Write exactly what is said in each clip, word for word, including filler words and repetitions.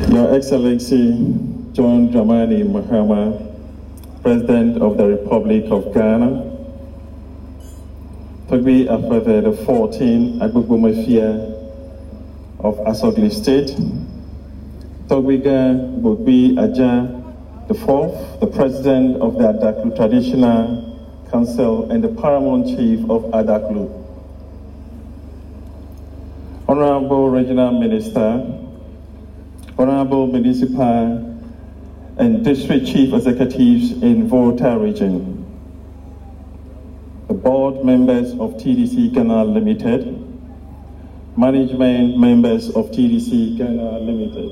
Your Excellency John Dramani Mahama, President of the Republic of Ghana, Togbi Afefe the fourteenth Agbogbo of Asogli State, Togbiga Bogbi Aja the fourth, the President of the Adaklu Traditional Council and the Paramount Chief of Adaklu. Honorable Regional Minister, Honorable Municipal and District Chief Executives in Volta Region, the board members of T D C Ghana Limited, management members of T D C Ghana Limited,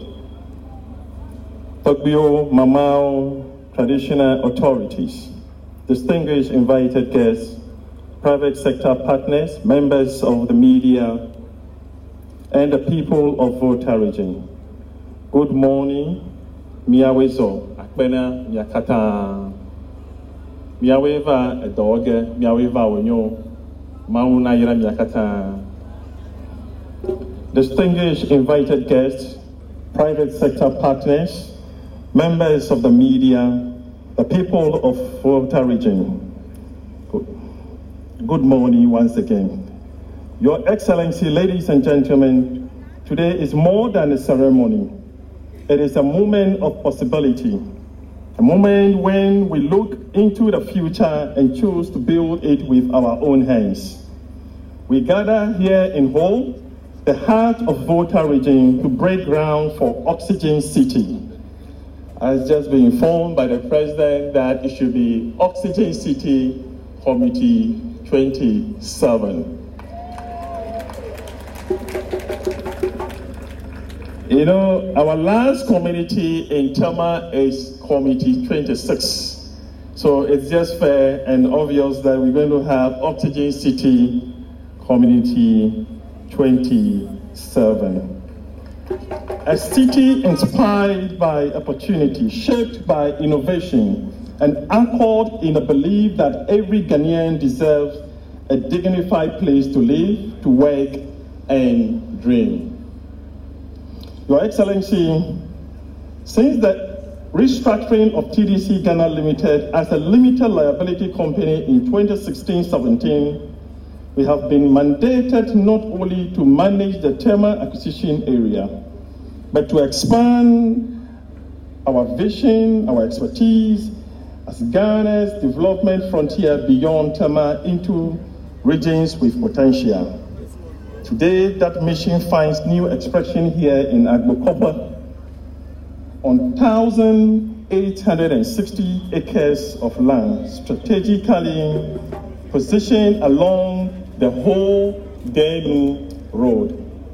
Togbio Mamao traditional authorities, distinguished invited guests, private sector partners, members of the media, and the people of Volta Region. Good morning, miawezo, akbena, miakata, miaweva, edoge, miaweva, wenyo, mauna yira miakata. Distinguished invited guests, private sector partners, members of the media, the people of Volta Region. Good, good morning once again. Your Excellency, ladies and gentlemen, today is more than a ceremony. It is a moment of possibility, a moment when we look into the future and choose to build it with our own hands. We gather here in Hull, the heart of Volta Region, to break ground for Oxygen City. I have just been informed by the President that it should be Oxygen City Committee twenty-seven. You know, our last community in Tema is Committee twenty-six. So it's just fair and obvious that we're going to have Oxygen City Community twenty-seven. A city inspired by opportunity, shaped by innovation, and anchored in the belief that every Ghanaian deserves a dignified place to live, to work, and dream. Your Excellency, since the restructuring of T D C Ghana Limited as a limited liability company in twenty sixteen seventeen, we have been mandated not only to manage the Tema acquisition area, but to expand our vision, our expertise as Ghana's development frontier beyond Tema into regions with potential. Today, that mission finds new expression here in Agbokopa on one thousand eight hundred sixty acres of land strategically positioned along the whole Denu Road,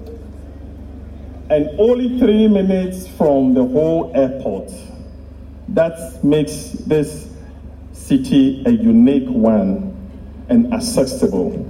and only three minutes from the whole airport. That makes this city a unique one and accessible.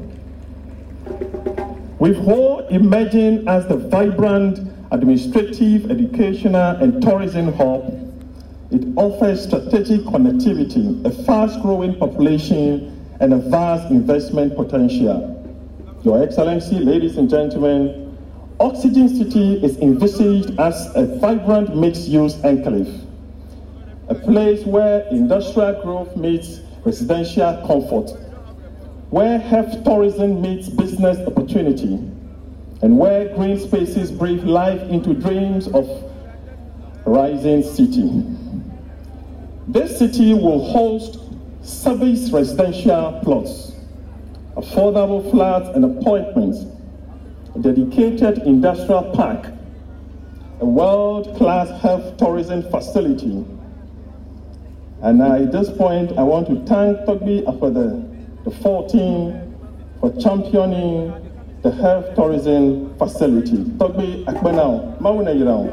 With Hull emerging as the vibrant administrative, educational, and tourism hub, it offers strategic connectivity, a fast-growing population, and a vast investment potential. Your Excellency, ladies and gentlemen, Oxygen City is envisaged as a vibrant mixed-use enclave, a place where industrial growth meets residential comfort, where health tourism meets business opportunity, and where green spaces breathe life into dreams of a rising city. This city will host service residential plots, affordable flats and apartments, a dedicated industrial park, a world-class health tourism facility. And at this point, I want to thank Togbi Afefe the fourteenth for championing the health tourism facility. Togbi Akbenao, Mauna Yirao.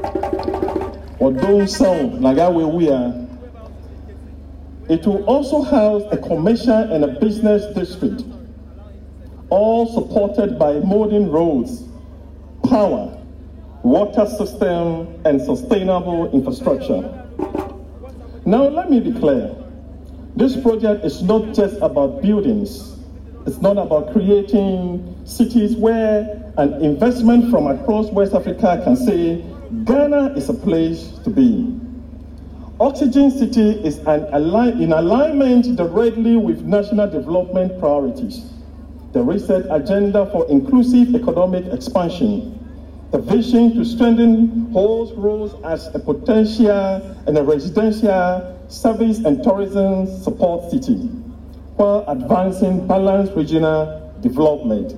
Odon Sound, Nagawe Wea. It will also house a commercial and a business district, all supported by modern roads, power, water system, and sustainable infrastructure. Now let me be clear. This project is not just about buildings. It's not about creating cities where an investment from across West Africa can say, Ghana is a place to be. Oxygen City is an align in alignment directly with national development priorities, the reset agenda for inclusive economic expansion, the vision to strengthen Halls roles as a potential and a residential service and tourism support city, while advancing balanced regional development.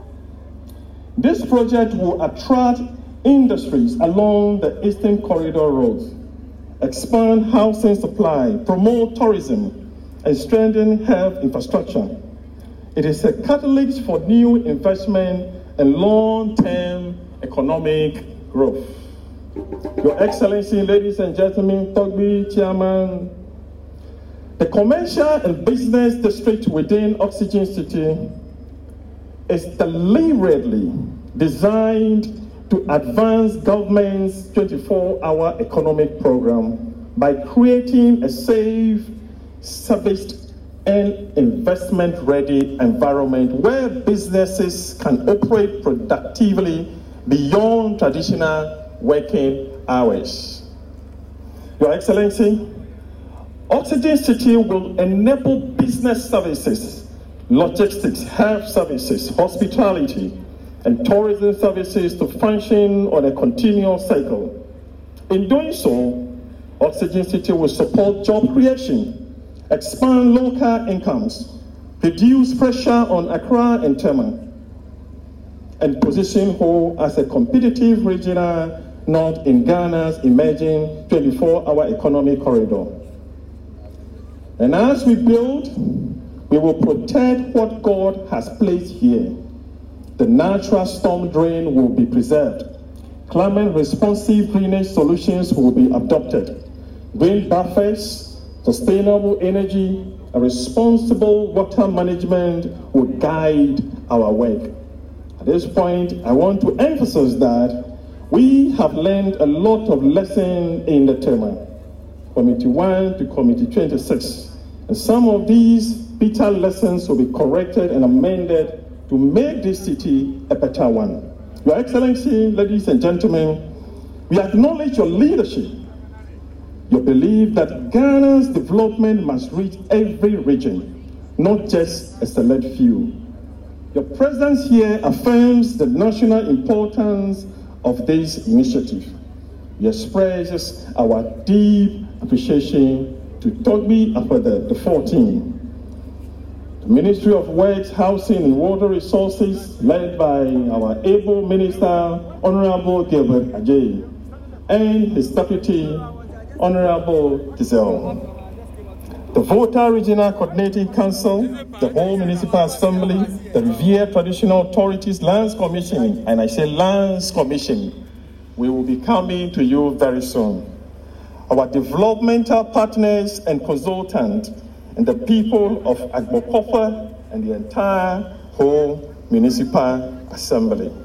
This project will attract industries along the Eastern Corridor roads, expand housing supply, promote tourism, and strengthen health infrastructure. It is a catalyst for new investment and long-term economic growth. Your Excellency, ladies and gentlemen, Togbi Chairman, the commercial and business district within Oxygen City is deliberately designed to advance government's twenty-four hour economic program by creating a safe, serviced, and investment-ready environment where businesses can operate productively beyond traditional working hours. Your Excellency, Oxygen City will enable business services, logistics, health services, hospitality, and tourism services to function on a continuous cycle. In doing so, Oxygen City will support job creation, expand local incomes, reduce pressure on Accra and Tema, and position Ho as a competitive regional node in Ghana's emerging twenty-four hour economic corridor. And as we build, we will protect what God has placed here. The natural storm drain will be preserved. Climate-responsive drainage solutions will be adopted. Green buffers, sustainable energy, and responsible water management will guide our work. At this point, I want to emphasize that we have learned a lot of lessons in the term, Committee one to Committee twenty-six. And some of these bitter lessons will be corrected and amended to make this city a better one. Your Excellency, ladies and gentlemen, we acknowledge your leadership, your belief that Ghana's development must reach every region, not just a select few. Your presence here affirms the national importance of this initiative. We express our deep appreciation to Togbi Afede the fourteenth. The Ministry of Works, Housing and Water Resources, led by our able Minister, Honorable Gilbert Ajay, and his Deputy, Honorable Giselle. The Volta Regional Coordinating Council, the whole Municipal Assembly, the Riviera Traditional Authorities, Lands Commission, and I say Lands Commission, we will be coming to you very soon. Our developmental partners and consultants, and the people of Agbokofa and the entire whole Municipal Assembly.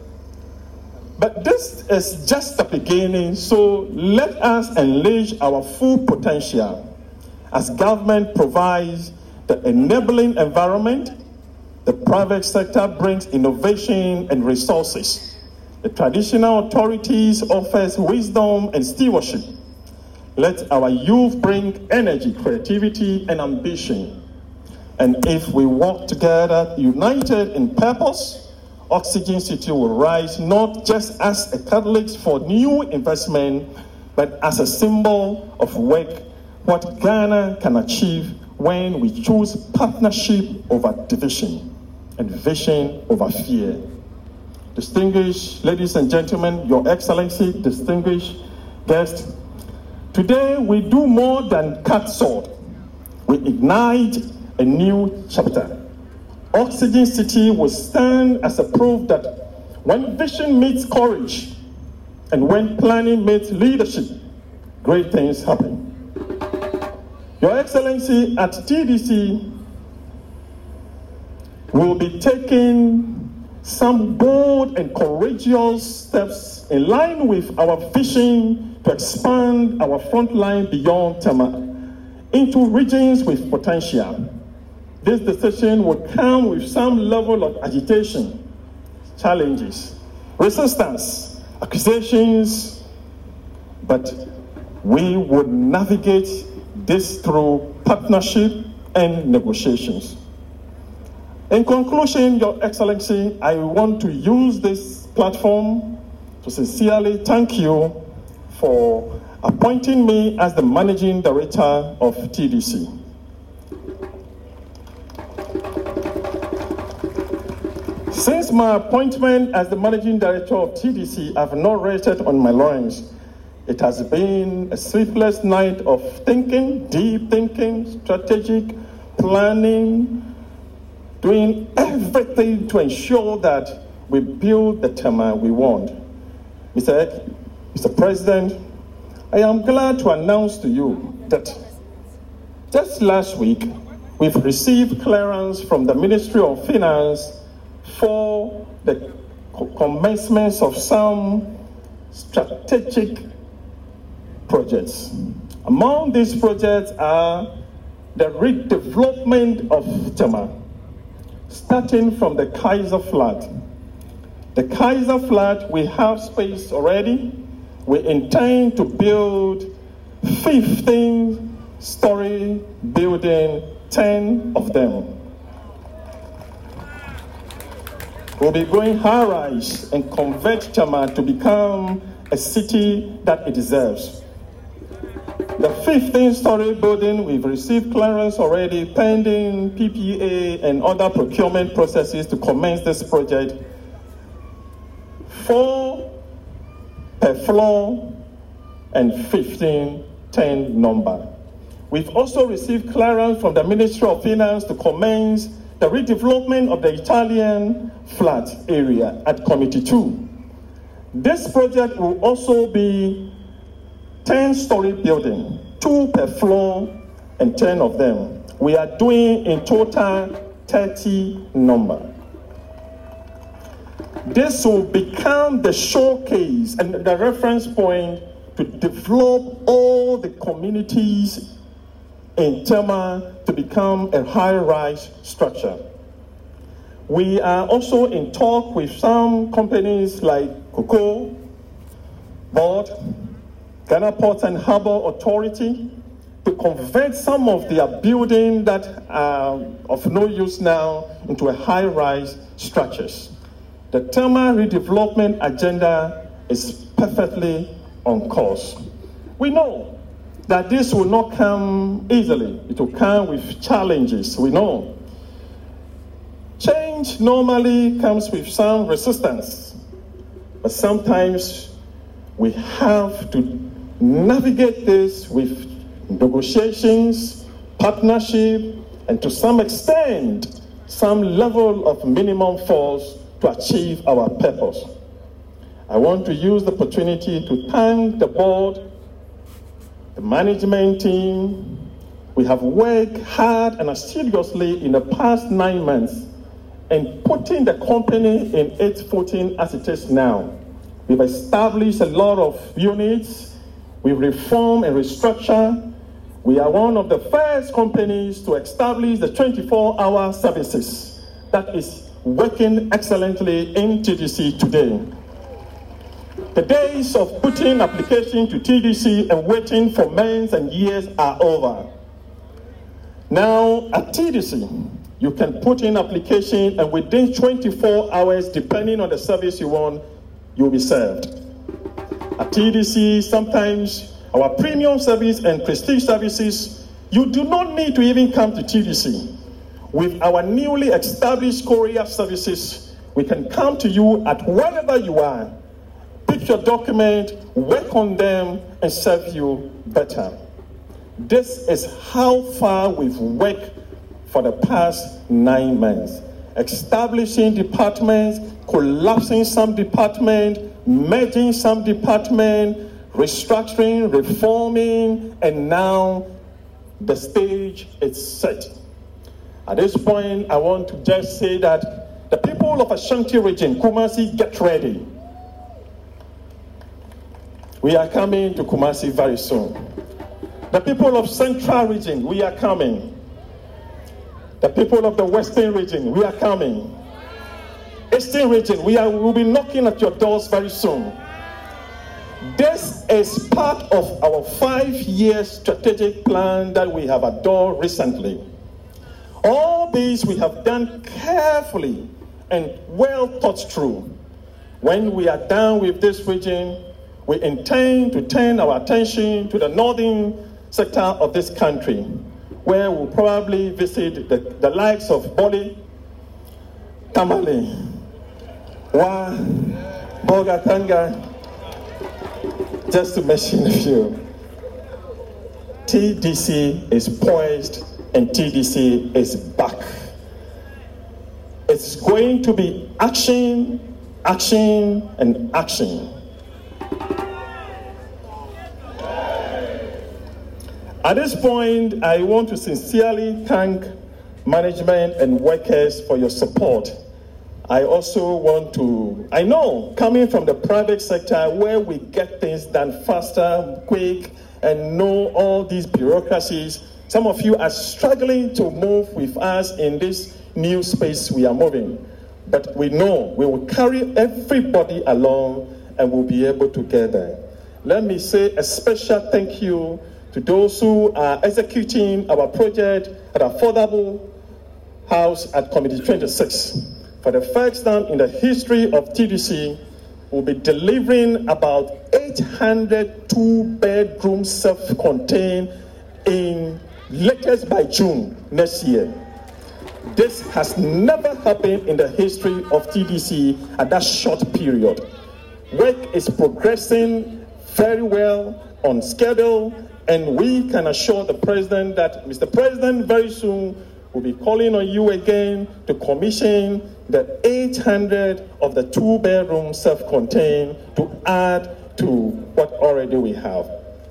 But this is just the beginning, so let us unleash our full potential as government provides the enabling environment, the private sector brings innovation and resources, the traditional authorities offers wisdom and stewardship. Let our youth bring energy, creativity, and ambition. And if we work together, united in purpose, Oxygen City will rise not just as a catalyst for new investment, but as a symbol of work, what Ghana can achieve when we choose partnership over division and vision over fear. Distinguished ladies and gentlemen, Your Excellency, distinguished guests, today we do more than cut sword. We ignite a new chapter. Oxygen City will stand as a proof that when vision meets courage and when planning meets leadership, great things happen. Your Excellency, at T D C, we'll be taking some bold and courageous steps in line with our vision to expand our front line beyond Tema into regions with potential. This decision will come with some level of agitation, challenges, resistance, accusations, but we would navigate this through partnership and negotiations. In conclusion, Your Excellency, I want to use this platform to sincerely thank you for appointing me as the Managing Director of T D C. Since my appointment as the Managing Director of T D C, I've not rested on my laurels. It has been a sleepless night of thinking, deep thinking, strategic planning, doing everything to ensure that we build the Tema we want. Mister Mister President, I am glad to announce to you that just last week, we've received clearance from the Ministry of Finance for the commencement of some strategic projects. Among these projects are the redevelopment of Tema, starting from the Kaiser Flat. The Kaiser Flat, we have space already. We intend to build fifteen story building, ten of them. We'll be going high-rise and convert Tema to become a city that it deserves. The fifteen story building, we've received clearance already, pending P P A and other procurement processes to commence this project. Four per floor and fifteen, ten number. We've also received clearance from the Ministry of Finance to commence the redevelopment of the Italian flat area at Committee two. This project will also be ten story building, two per floor and ten of them. We are doing in total thirty number. This will become the showcase and the reference point to develop all the communities in Tema to become a high-rise structure. We are also in talk with some companies like Cocoa Board, Ghana Ports and Harbour Authority, to convert some of their buildings that are of no use now into a high-rise structures. The Tema redevelopment agenda is perfectly on course. We know that this will not come easily. It will come with challenges, we know. Change normally comes with some resistance, but sometimes we have to navigate this with negotiations, partnership, and to some extent, some level of minimum force to achieve our purpose. I want to use the opportunity to thank the board, the management team. We have worked hard and assiduously in the past nine months in putting the company in its footing as it is now. We've established a lot of units. We've reformed and restructured. We are one of the first companies to establish the twenty-four hour services that is working excellently in T D C today. The days of putting application to T D C and waiting for months and years are over. Now at T D C, you can put in application and within twenty-four hours, depending on the service you want, you'll be served. At T D C, sometimes our premium service and prestige services, you do not need to even come to T D C. With our newly established courier services, we can come to you at wherever you are, pick your document, work on them, and serve you better. This is how far we've worked for the past nine months. Establishing departments, collapsing some departments, merging some departments, restructuring, reforming, and now the stage is set. At this point, I want to just say that the people of Ashanti region, Kumasi, get ready. We are coming to Kumasi very soon. The people of Central region, we are coming. The people of the Western region, we are coming. Eastern region, we are, will be knocking at your doors very soon. This is part of our five-year strategic plan that we have adopted recently. All these we have done carefully and well thought through. When we are done with this region, we intend to turn our attention to the northern sector of this country, where we'll probably visit the, the likes of Bole, Tamale, Wa, Bogatanga, just to mention a few. T D C is poised and T D C is back. It's going to be action, action, and action. At this point, I want to sincerely thank management and workers for your support. I also want to, I know, coming from the private sector where we get things done faster, quick, and know all these bureaucracies, some of you are struggling to move with us in this new space we are moving. But we know we will carry everybody along and we'll be able to get there. Let me say a special thank you to those who are executing our project at Affordable House at Committee twenty-six. For the first time in the history of T D C, we'll be delivering about eight hundred two-bedroom self-contained in latest by June next year. This has never happened in the history of T D C at that short period. Work is progressing very well on schedule, and we can assure the President that, Mister President, very soon we'll be calling on you again to commission the eight hundred of the two-bedroom self-contained to add to what already we have.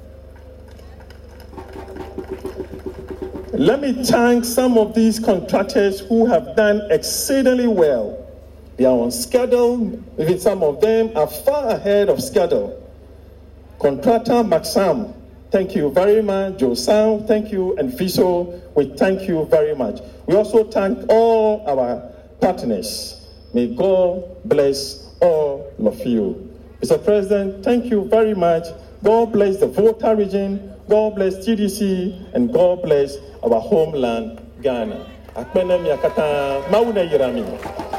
Let me thank some of these contractors who have done exceedingly well. They are on schedule, even some of them are far ahead of schedule. Contractor Maxam, thank you very much. Joe Sam, thank you. And Fiso, we thank you very much. We also thank all our partners. May God bless all of you. Mister President, thank you very much. God bless the Volta region. God bless T D C. And God bless our homeland, Ghana. Akpene miakata mauna yirami.